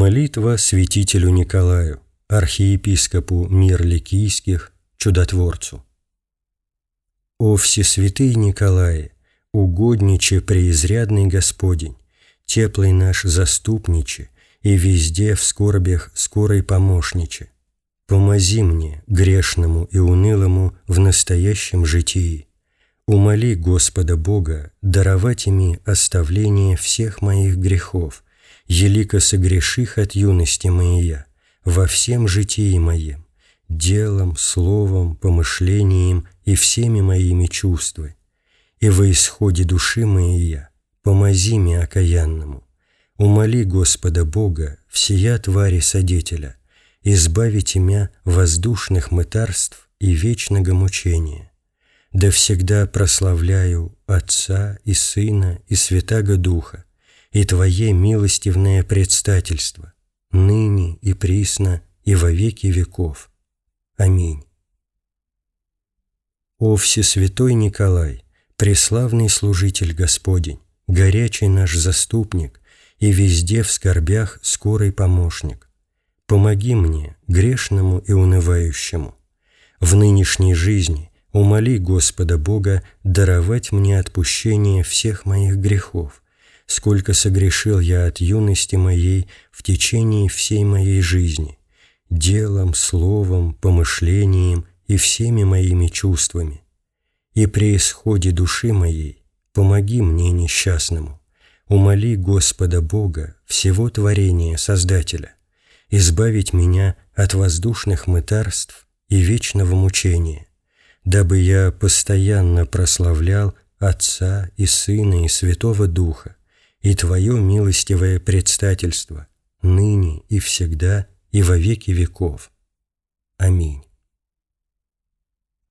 Молитва святителю Николаю, архиепископу мир ликийских, чудотворцу. О всесвятый Николае, угодниче преизрядный Господень, теплый наш заступниче и везде в скорбях скорой помощниче, помози мне, грешному и унылому, в настоящем житии. Умоли Господа Бога даровать ими оставление всех моих грехов, елико согреших от юности моей во всем житии моем, делом, словом, помышлением и всеми моими чувствами. И во исходе души моей помози мне окаянному. Умоли Господа Бога, всея твари содетеля, избавите мя воздушных мытарств и вечного мучения. Да всегда прославляю Отца и Сына и Святаго Духа, и Твое милостивное предстательство, ныне и присно и во веки веков. Аминь. О всесвятой Николай, преславный служитель Господень, горячий наш заступник и везде в скорбях скорый помощник, помоги мне, грешному и унывающему, в нынешней жизни умоли Господа Бога даровать мне отпущение всех моих грехов, сколько согрешил я от юности моей в течение всей моей жизни, делом, словом, помышлением и всеми моими чувствами. И при исходе души моей помоги мне несчастному, умоли Господа Бога, всего творения Создателя, избавить меня от воздушных мытарств и вечного мучения, дабы я постоянно прославлял Отца и Сына и Святого Духа, и Твое милостивое предстательство, ныне и всегда и во веки веков. Аминь.